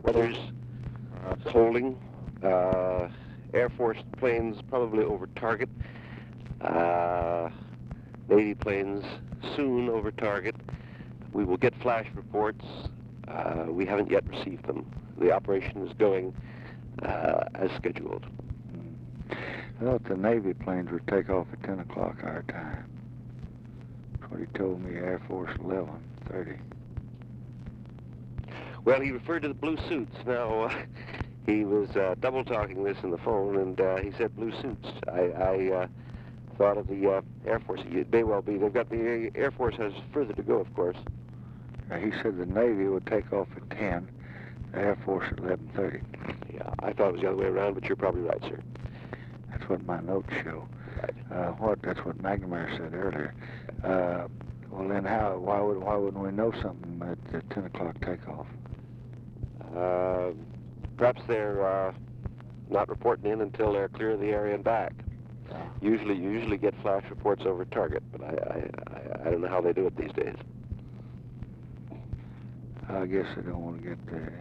Weather's holding. Air Force planes probably over target. Navy planes soon over target. We will get flash reports. We haven't yet received them. The operation is going as scheduled. I thought the Navy planes would take off at 10 o'clock our time. That's what he told me, Air Force 11:30. Well, he referred to the blue suits. Now, he was double talking this in the phone, and he said blue suits. I thought of the Air Force. It may well be. They've got the Air Force has further to go, of course. He said the Navy would take off at 10, the Air Force at 11:30. Yeah, I thought it was the other way around, but you're probably right, sir. That's what my notes show. Right. That's what McNamara said earlier. Well, then why wouldn't we know something at the 10 o'clock takeoff? Perhaps they're not reporting in until they're clear of the area and back. Usually get flash reports over target, but I don't know how they do it these days. I guess they don't want to get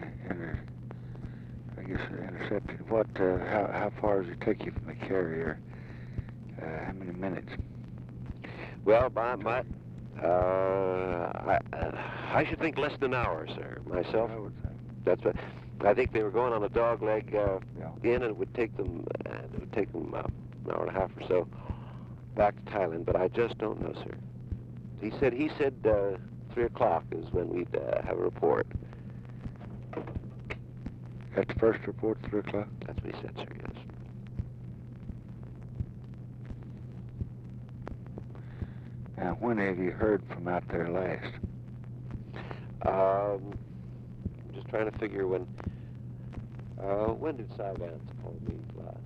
intercepted. How far does it take you from the carrier? How many minutes? Well, I should think less than an hour, sir. Myself. I would think. That's what I think. They were going on a dog leg in, and it would take them an hour and a half or so back to Thailand. But I just don't know, sir. He said 3 o'clock is when we'd have a report. That's the first report, 3 o'clock? That's what he said, sir. Yes. Now, when have you heard from out there last? I'm just trying to figure when did Cy Vance call me last?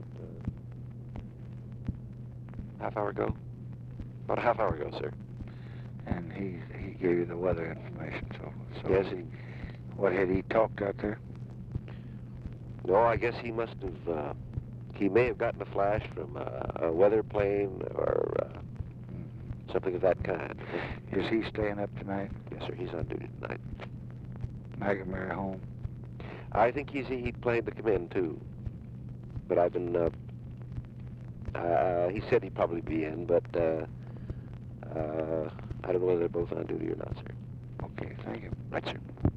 About half hour ago? About a half hour ago, sir. And he gave you the weather information, so Yes. What, had he talked out there? No, I guess he must have, he may have gotten a flash from a weather plane or something of that kind. Is he staying up tonight? Yes, sir, he's on duty tonight. McNamara home? I think he planned to come in, too. But I've been, he said he'd probably be in, but I don't know whether they're both on duty or not, sir. Okay, thank you. Right, sir.